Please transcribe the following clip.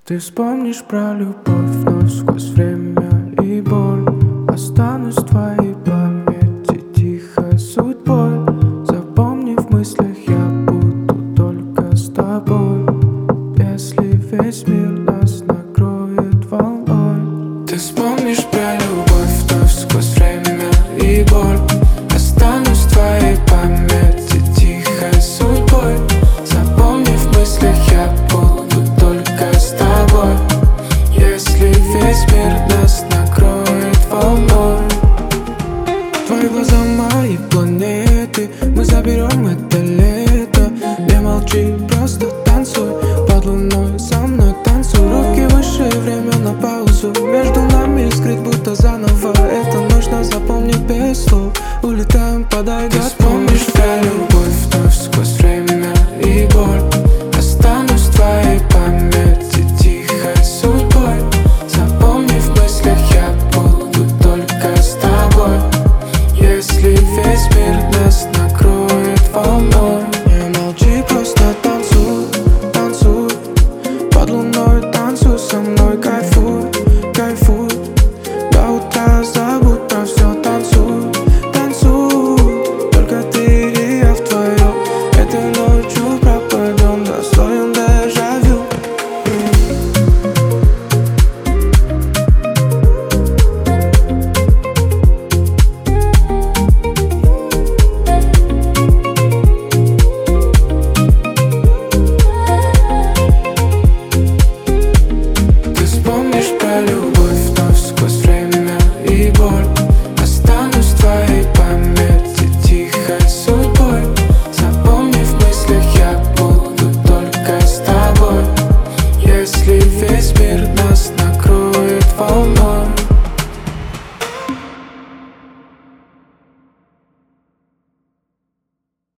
Ты вспомнишь про любовь вновь сквозь время и боль. Останусь в твоей памяти тихой судьбой. Запомни, в мыслях я буду только с тобой. Если весь мир нас накроет волной. Ты вспомнишь про любовь вновь сквозь время и боль. Останусь в твоей памяти тихой судьбой. Запомни, в мыслях я буду только с тобой. Если весь мир нас накроет волной. Твои глаза мои планеты. Мы заберем это лето. Не молчи, просто танцуй. Под луной со мной танцуй. Руки выше, время на паузу. Между нами скрыть будто заново. Это нужно запомнить без слов. Улетаем, подай, ты вспомнишь про любовь вновь сквозь время и боль. Останусь в твоей памяти тихой судьбой. Запомни, в мыслях я буду только с тобой. Если весь мир нас накроет волной. Не молчи, просто танцуй, танцуй. Под луной танцуй со мной, кайфуй, кайфуй. До утра забудь про все, танцуй, танцуй. Только ты и я вдвоем. Этой ночью пропадем, достоин дежавю. Ты вспомнишь про любовь вновь сквозь время и боль. Останусь в твоей памяти тихой судьбой. Запомни, в мыслях я буду только с тобой. Если весь мир нас